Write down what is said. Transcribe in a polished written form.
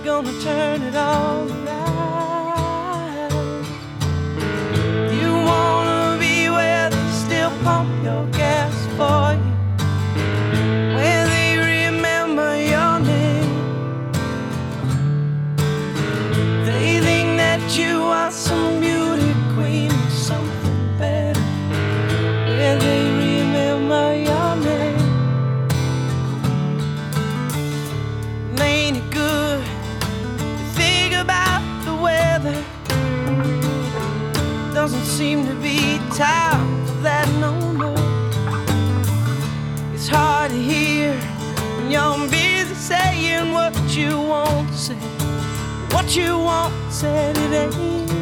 gonna turn it all around. You wanna be where they still pump your gas for you, where they remember your name. They think that you are some beauty queen or something better, where they remember your name. Ain't it good to think about the weather? Doesn't seem to be time for that no more. It's hard to hear when you're busy saying what you want to say. What you want said, it ain't